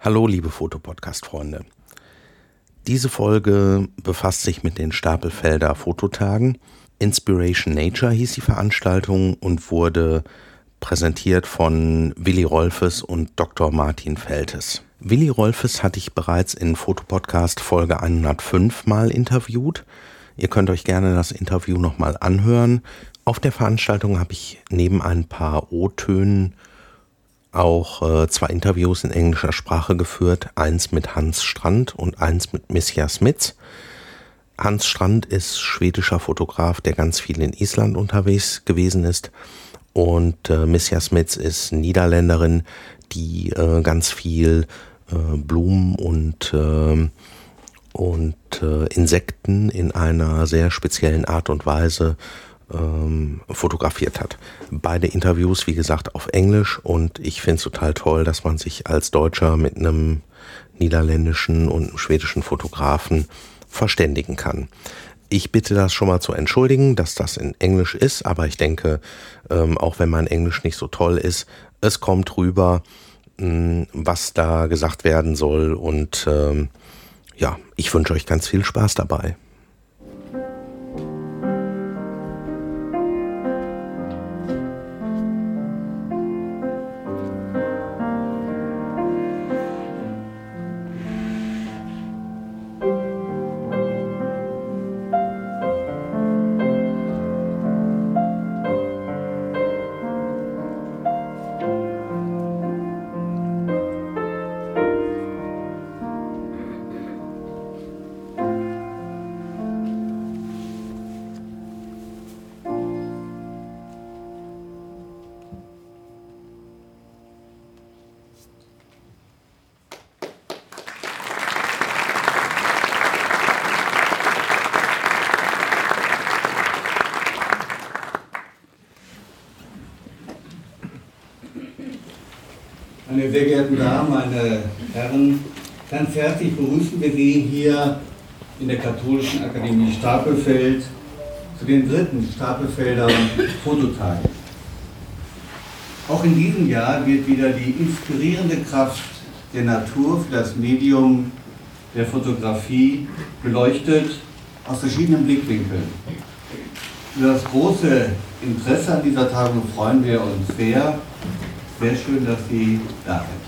Hallo liebe Fotopodcast-Freunde. Diese Folge befasst sich mit den Stapelfelder Fototagen. Inspiration Nature hieß die Veranstaltung und wurde präsentiert von Willi Rolfes und Dr. Martin Feltes. Willi Rolfes hatte ich bereits in Fotopodcast Folge 105 mal interviewt. Ihr könnt euch gerne das Interview nochmal anhören. Auf der Veranstaltung habe ich neben ein paar O-Tönen auch 2 Interviews in englischer Sprache geführt. Eins mit Hans Strand und eins mit Misja Smits. Hans Strand ist schwedischer Fotograf, der ganz viel in Island unterwegs gewesen ist. Und Misja Smits ist Niederländerin, die ganz viel Blumen und Insekten in einer sehr speziellen Art und Weise fotografiert hat. Beide Interviews, wie gesagt, auf Englisch, und ich finde es total toll, dass man sich als Deutscher mit einem niederländischen und einem schwedischen Fotografen verständigen kann. Ich bitte das schon mal zu entschuldigen, dass das in Englisch ist, aber ich denke, auch wenn mein Englisch nicht so toll ist, es kommt rüber, was da gesagt werden soll, und ich wünsche euch ganz viel Spaß dabei. Meine sehr geehrten Damen, meine Herren, ganz herzlich begrüßen wir Sie hier in der Katholischen Akademie Stapelfeld zu den 3. Stapelfelder Fototagen. Auch in diesem Jahr wird wieder die inspirierende Kraft der Natur für das Medium der Fotografie beleuchtet aus verschiedenen Blickwinkeln. Über das große Interesse an dieser Tagung freuen wir uns sehr. Sehr schön, dass Sie da sind.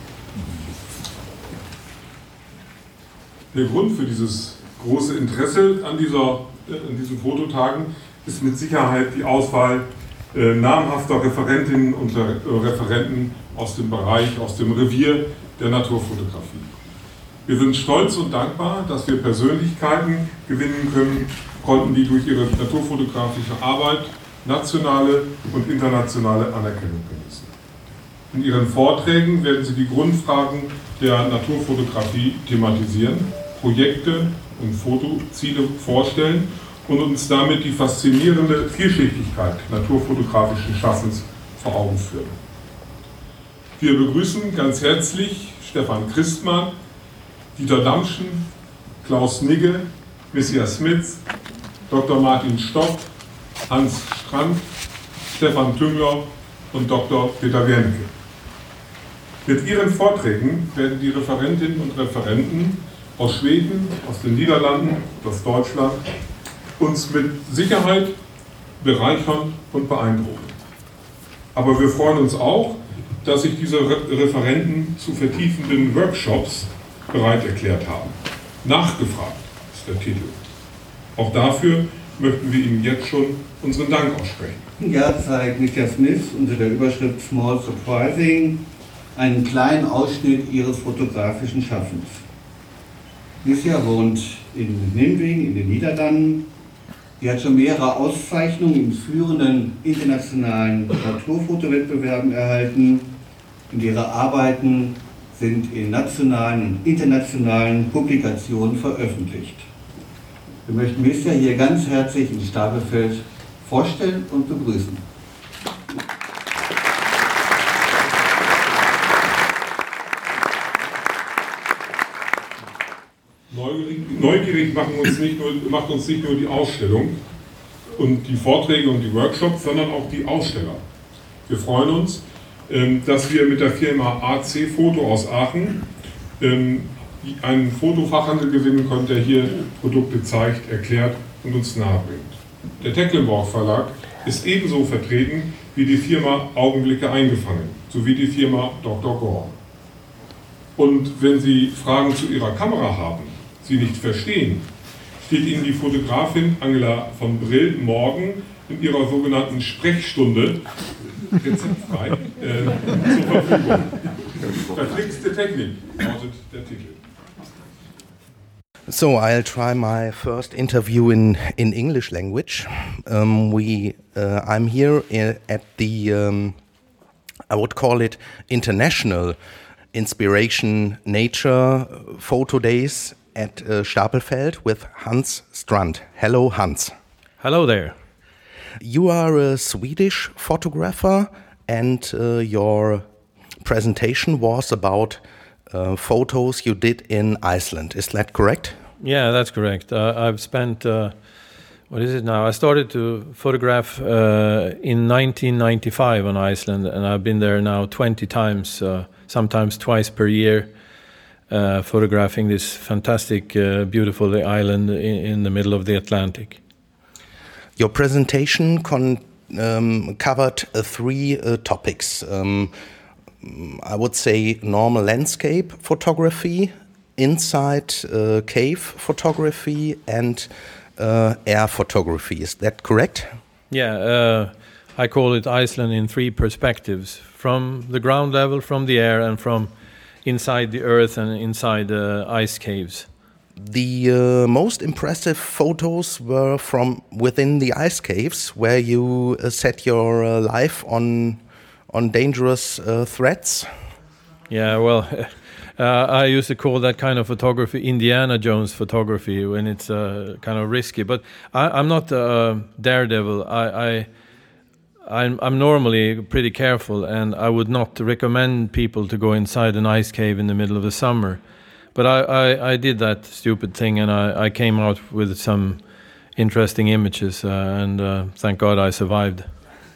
Der Grund für dieses große Interesse an diesen Fototagen ist mit Sicherheit die Auswahl namhafter Referentinnen und Referenten aus dem Bereich, aus dem Revier der Naturfotografie. Wir sind stolz und dankbar, dass wir Persönlichkeiten gewinnen konnten, die durch ihre naturfotografische Arbeit nationale und internationale Anerkennung genießen. In ihren Vorträgen werden sie die Grundfragen der Naturfotografie thematisieren, Projekte und Fotoziele vorstellen und uns damit die faszinierende Vielschichtigkeit naturfotografischen Schaffens vor Augen führen. Wir begrüßen ganz herzlich Stefan Christmann, Dieter Damschen, Klaus Nigge, Misja Smits, Dr. Martin Stock, Hans Strand, Stefan Tüngler und Dr. Peter Wernicke. Mit ihren Vorträgen werden die Referentinnen und Referenten aus Schweden, aus den Niederlanden, aus Deutschland uns mit Sicherheit bereichern und beeindrucken. Aber wir freuen uns auch, dass sich diese Referenten zu vertiefenden Workshops bereit erklärt haben. Nachgefragt ist der Titel. Auch dafür möchten wir Ihnen jetzt schon unseren Dank aussprechen. Ja, zeigt Misja Smits unter der Überschrift Small Surprising einen kleinen Ausschnitt ihres fotografischen Schaffens. Misja wohnt in Nijmegen in den Niederlanden. Sie hat schon mehrere Auszeichnungen in führenden internationalen Naturfotowettbewerben erhalten und ihre Arbeiten sind in nationalen und internationalen Publikationen veröffentlicht. Wir möchten Misja hier ganz herzlich in Stapelfeld vorstellen und begrüßen. Neugierig macht uns nicht nur die Ausstellung und die Vorträge und die Workshops, sondern auch die Aussteller. Wir freuen uns, dass wir mit der Firma AC Foto aus Aachen einen Fotofachhandel gewinnen konnte, der hier Produkte zeigt, erklärt und uns nahebringt. Der Tecklenburg Verlag ist ebenso vertreten wie die Firma Augenblicke eingefangen, sowie die Firma Dr. Gore. Und wenn Sie Fragen zu Ihrer Kamera haben, sie nicht verstehen, steht Ihnen die Fotografin Angela von Brill morgen in ihrer sogenannten Sprechstunde rezeptfrei zur Verfügung. Verflixte Technik lautet der Titel. So I'll try my first interview in English language. I'm here at the I would call it International Inspiration Nature Photo Days at Stapelfeld with Hans Strand. Hello, Hans. Hello there. You are a Swedish photographer, and your presentation was about photos you did in Iceland. Is that correct? Yeah, that's correct. I've spent, what is it now? I started to photograph in 1995 on Iceland, and I've been there now 20 times, sometimes twice per year, photographing this fantastic, beautiful island in the middle of the Atlantic. Your presentation covered three topics. I would say normal landscape photography, inside cave photography, and air photography. Is that correct? Yeah, I call it Iceland in three perspectives: from the ground level, from the air, and from inside the earth and inside the ice caves. The most impressive photos were from within the ice caves, where you set your life on dangerous threats. Yeah, well, I used to call that kind of photography Indiana Jones photography when it's kind of risky. But I'm not a daredevil. I'm normally pretty careful, and I would not recommend people to go inside an ice cave in the middle of the summer. But I did that stupid thing, and I came out with some interesting images, and thank God I survived.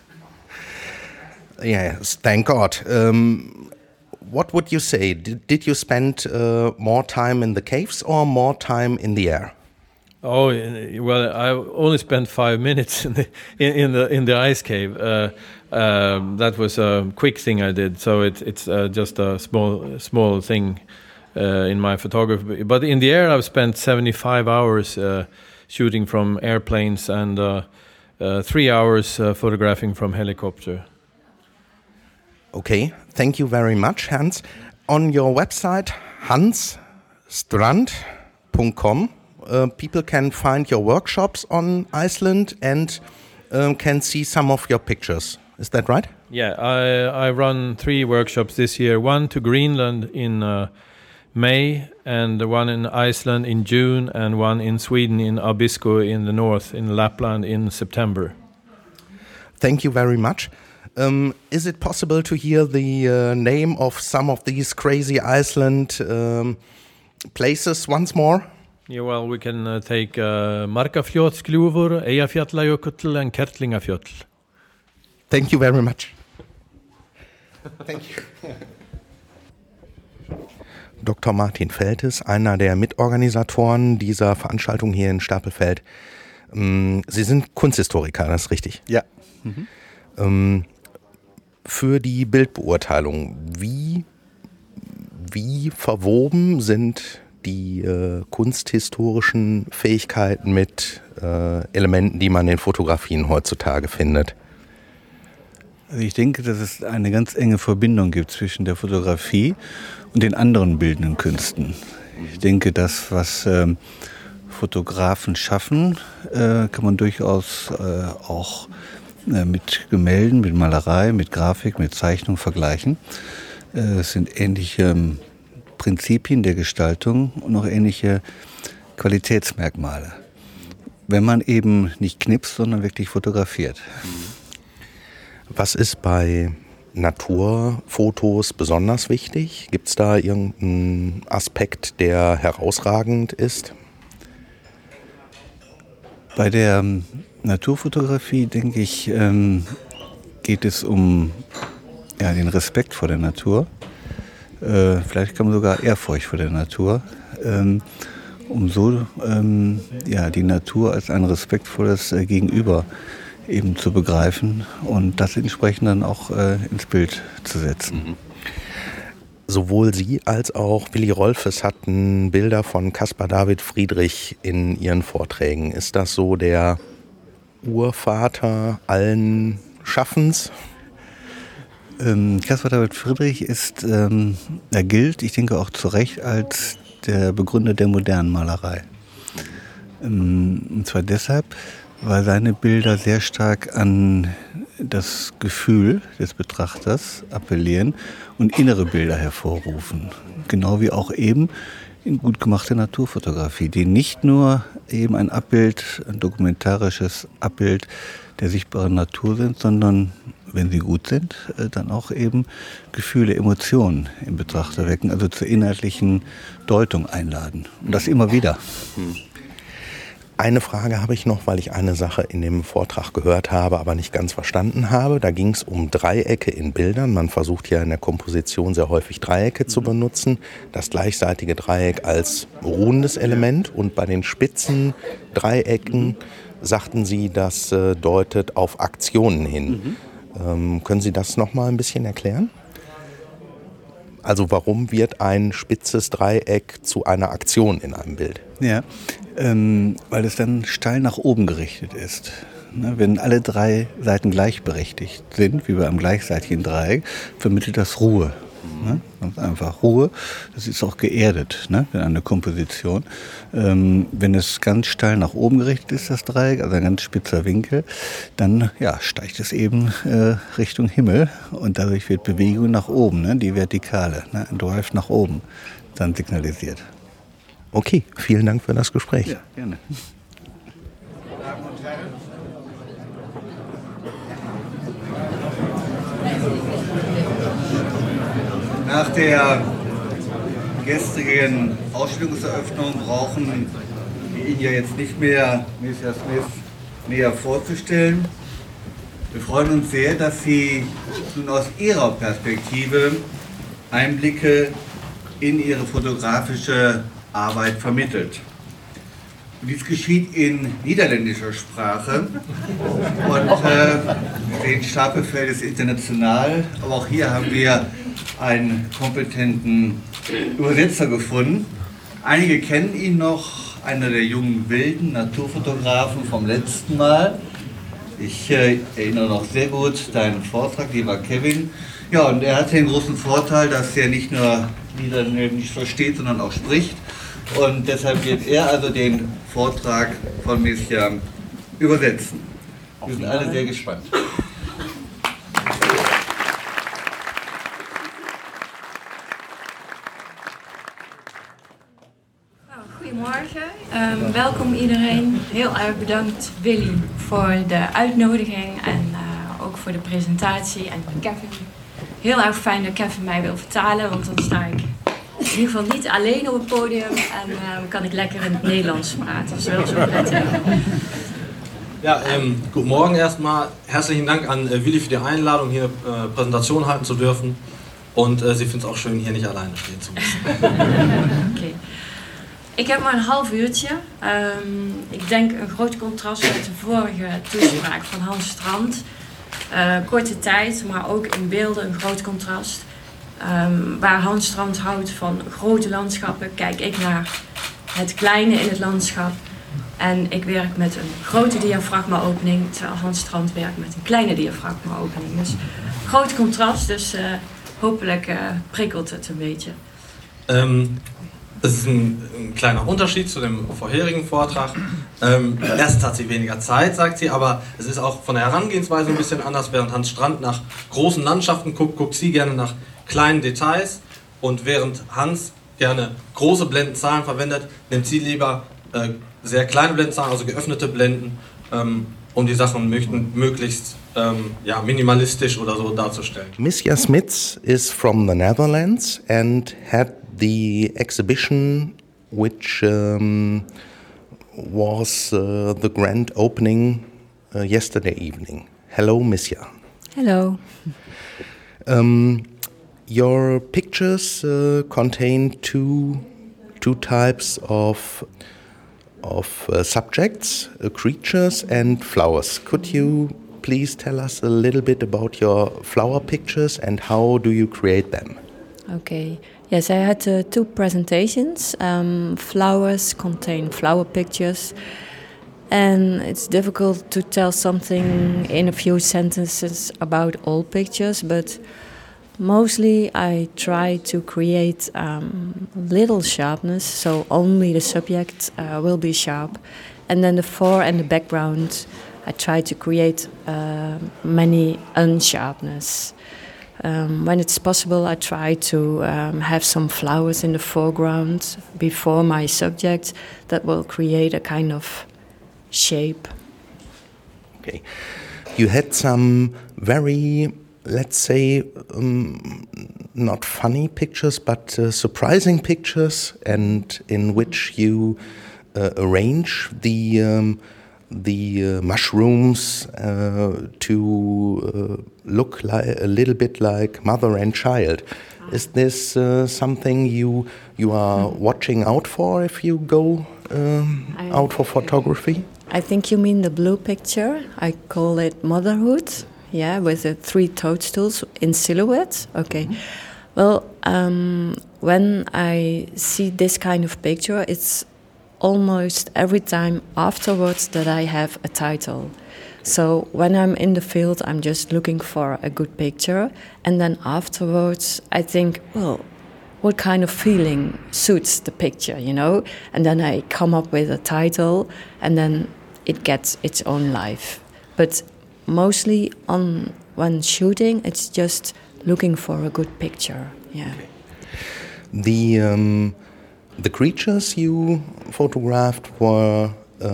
Yes, thank God. What would you say? Did you spend more time in the caves or more time in the air? Oh well, I only spent 5 minutes in the ice cave. That was a quick thing I did, so it's just a small thing in my photography. But in the air, I've spent 75 hours shooting from airplanes and 3 hours photographing from helicopter. Okay, thank you very much, Hans. On your website, hansstrand.com, people can find your workshops on Iceland and can see some of your pictures. Is that right? Yeah, I run 3 workshops this year. One to Greenland in May, and one in Iceland in June, and one in Sweden in Abisko in the north, in Lapland in September. Thank you very much. Is it possible to hear the name of some of these crazy Iceland places once more? Yeah, well, we can take Markafljótsgljúfur, Eyjafjallajökull, and Kerlingafjöll. Thank you very much. Thank you. Dr. Martin Feltes, einer der Mitorganisatoren dieser Veranstaltung hier in Stapelfeld. Sie sind Kunsthistoriker, das ist richtig? Ja. Für die Bildbeurteilung, wie verwoben sind die kunsthistorischen Fähigkeiten mit Elementen, die man in Fotografien heutzutage findet? Also ich denke, dass es eine ganz enge Verbindung gibt zwischen der Fotografie und den anderen bildenden Künsten. Ich denke, das, was Fotografen schaffen, kann man durchaus auch mit Gemälden, mit Malerei, mit Grafik, mit Zeichnung vergleichen. Es sind ähnliche Prinzipien der Gestaltung und auch ähnliche Qualitätsmerkmale. Wenn man eben nicht knipst, sondern wirklich fotografiert. Was ist bei Naturfotos besonders wichtig? Gibt es da irgendeinen Aspekt, der herausragend ist? Bei der Naturfotografie, denke ich, geht es um den Respekt vor der Natur, vielleicht kann man sogar Ehrfurcht vor der Natur, um so die Natur als ein respektvolles Gegenüber eben zu begreifen und das entsprechend dann auch ins Bild zu setzen. Sowohl Sie als auch Willi Rolfes hatten Bilder von Caspar David Friedrich in Ihren Vorträgen. Ist das so der Urvater allen Schaffens? Caspar David Friedrich er gilt, ich denke auch zu Recht, als der Begründer der modernen Malerei. Und zwar deshalb, weil seine Bilder sehr stark an das Gefühl des Betrachters appellieren und innere Bilder hervorrufen. Genau wie auch eben in gut gemachter Naturfotografie, die nicht nur eben ein dokumentarisches Abbild der sichtbaren Natur sind, sondern, wenn sie gut sind, dann auch eben Gefühle, Emotionen im Betrachter wecken, also zur inhaltlichen Deutung einladen. Und das immer wieder. Eine Frage habe ich noch, weil ich eine Sache in dem Vortrag gehört habe, aber nicht ganz verstanden habe. Da ging es um Dreiecke in Bildern. Man versucht ja in der Komposition sehr häufig Dreiecke zu benutzen. Das gleichseitige Dreieck als ruhendes Element. Und bei den spitzen Dreiecken sagten Sie, das deutet auf Aktionen hin. Können Sie das noch mal ein bisschen erklären? Also warum wird ein spitzes Dreieck zu einer Aktion in einem Bild? Ja, weil es dann steil nach oben gerichtet ist. Wenn alle drei Seiten gleichberechtigt sind, wie bei einem gleichseitigen Dreieck, vermittelt das Ruhe. Ganz einfach Ruhe. Das ist auch geerdet, in einer Komposition. Wenn es ganz steil nach oben gerichtet ist, das Dreieck, also ein ganz spitzer Winkel, dann steigt es eben Richtung Himmel und dadurch wird Bewegung nach oben, die Vertikale, ein Drive nach oben dann signalisiert. Okay, vielen Dank für das Gespräch. Ja, gerne. Nach der gestrigen Ausstellungseröffnung brauchen wir Ihnen ja jetzt nicht mehr Missia Smith näher vorzustellen. Wir freuen uns sehr, dass sie nun aus ihrer Perspektive Einblicke in ihre fotografische Arbeit vermittelt. Dies geschieht in niederländischer Sprache und den Stapelfeld ist international, aber auch hier haben wir einen kompetenten Übersetzer gefunden. Einige kennen ihn noch, einer der jungen wilden Naturfotografen vom letzten Mal. Ich erinnere noch sehr gut deinen Vortrag, lieber Kevin. Ja, und er hat den großen Vorteil, dass er nicht nur Niederländisch versteht, sondern auch spricht. Und deshalb wird er also den Vortrag von Missia übersetzen. Wir sind alle sehr gespannt. Goedemorgen, welkom iedereen. Heel erg bedankt Willy voor de uitnodiging en ook voor de presentatie en Kevin. Heel erg fijn dat Kevin mij wil vertalen, want dan sta ik in ieder geval nicht alleen op het podium en kan ik lekker in het Nederlands praten. Dat is wel zo prettig. Ja, guten Morgen erstmal. Herzlichen Dank an Willy für die Einladung, hier eine Präsentation halten zu dürfen. Und sie findet es auch schön, hier nicht alleine stehen zu müssen. Okay. Ik heb maar een half uurtje. Ik denk een groot contrast met de vorige toespraak van Hans Strand. Korte tijd, maar ook in beelden een groot contrast. Waar Hans Strand houdt van grote landschappen, kijk ik naar het kleine in het landschap. En ik werk met een grote diafragma-opening, terwijl Hans Strand werkt met een kleine diafragma-opening. Dus groot contrast, dus hopelijk prikkelt het een beetje. Das ist ein kleiner Unterschied zu dem vorherigen Vortrag. Erstens hat sie weniger Zeit, sagt sie, aber es ist auch von der Herangehensweise ein bisschen anders. Während Hans Strand nach großen Landschaften guckt sie gerne nach kleinen Details. Und während Hans gerne große Blendenzahlen verwendet, nimmt sie lieber sehr kleine Blendenzahlen, also geöffnete Blenden, um die Sachen möglichst minimalistisch oder so darzustellen. Missia Smith is from the Netherlands and had the exhibition which was the grand opening yesterday evening. Hello, Missia. Hello. Your pictures contain two types of subjects, creatures and flowers. Could you please tell us a little bit about your flower pictures and how do you create them? Okay. Yes, I had 2 presentations. Flowers contain flower pictures, and it's difficult to tell something in a few sentences about all pictures, but mostly I try to create little sharpness, so only the subject will be sharp, and then the fore and the background I try to create many unsharpness. When it's possible, I try to have some flowers in the foreground before my subject that will create a kind of shape. Okay. You had some very, let's say, not funny pictures, but surprising pictures, and in which you arrange the mushrooms to look like a little bit like mother and child. Is this something you are watching out for if you go out for photography? I think you mean the blue picture. I call it motherhood. Yeah, with the 3 toadstools in silhouette. Okay. Well, when I see this kind of picture, it's almost every time afterwards that I have a title. So when I'm in the field, I'm just looking for a good picture, and then afterwards I think, well, what kind of feeling suits the picture, you know? And then I come up with a title, and then it gets its own life. But mostly when shooting, it's just looking for a good picture. Yeah. The creatures you photographed were,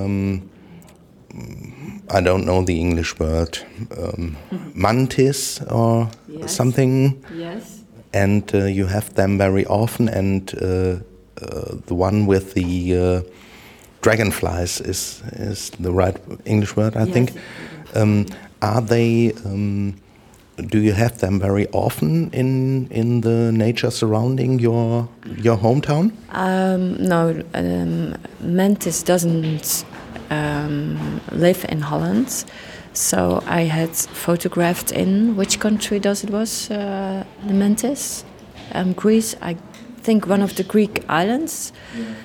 I don't know the English word, mantis or something. Yes. And you have them very often, and the one with the dragonflies is the right English word, I think. Are they? Do you have them very often in the nature surrounding your hometown? No, mantis doesn't live in Holland. So I had photographed in which country it was the mantis? Greece, I think one of the Greek islands.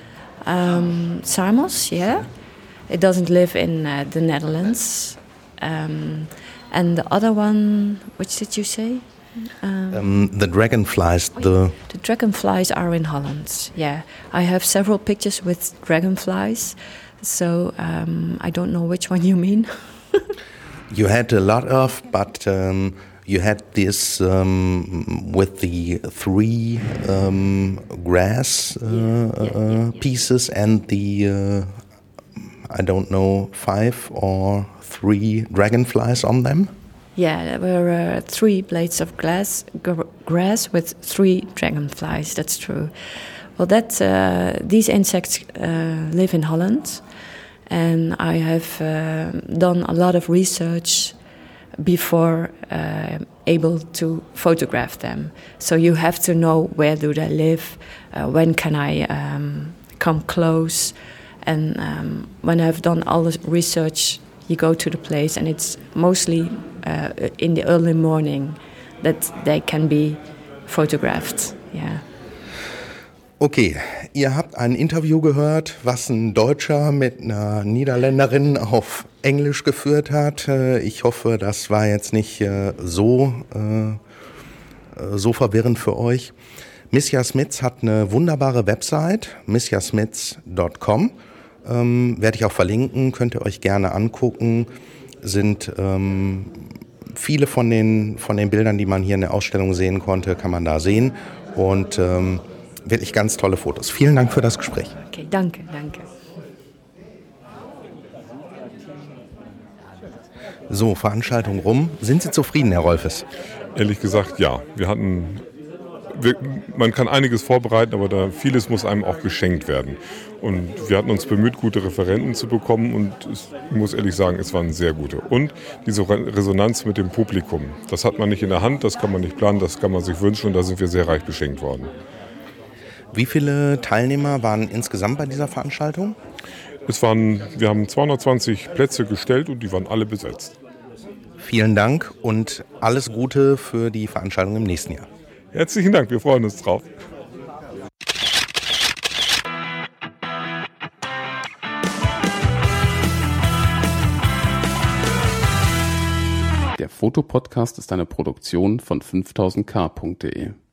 Samos, yeah. It doesn't live in the Netherlands. And the other one, which did you say? The dragonflies. The dragonflies are in Holland, yeah. I have several pictures with dragonflies, so I don't know which one you mean. You had a lot of, but you had this with the 3 grass pieces and the, I don't know, 5 or 3 dragonflies on them? Yeah, there were 3 blades of grass with 3 dragonflies, that's true. Well, these insects live in Holland, and I have done a lot of research before able to photograph them. So you have to know where do they live, when can I come close, and when I've done all the research, you go to the place, and it's mostly in the early morning that they can be photographed. Yeah. Okay, ihr habt ein Interview gehört, was ein Deutscher mit einer Niederländerin auf Englisch geführt hat. Ich hoffe, das war jetzt nicht so verwirrend für euch. Misja Smits hat eine wunderbare Website, misjasmits.com. Werde ich auch verlinken, könnt ihr euch gerne angucken. Sind viele von den Bildern, die man hier in der Ausstellung sehen konnte, kann man da sehen. Und wirklich ganz tolle Fotos. Vielen Dank für das Gespräch. Okay, danke. So, Veranstaltung rum. Sind Sie zufrieden, Herr Rolfes? Ehrlich gesagt, ja. Wir hatten man kann einiges vorbereiten, aber vieles muss einem auch geschenkt werden. Und wir hatten uns bemüht, gute Referenten zu bekommen und ich muss ehrlich sagen, es waren sehr gute. Und diese Resonanz mit dem Publikum, das hat man nicht in der Hand, das kann man nicht planen, das kann man sich wünschen und da sind wir sehr reich beschenkt worden. Wie viele Teilnehmer waren insgesamt bei dieser Veranstaltung? Wir haben 220 Plätze gestellt und die waren alle besetzt. Vielen Dank und alles Gute für die Veranstaltung im nächsten Jahr. Herzlichen Dank, wir freuen uns drauf. Der Fotopodcast ist eine Produktion von 5000k.de.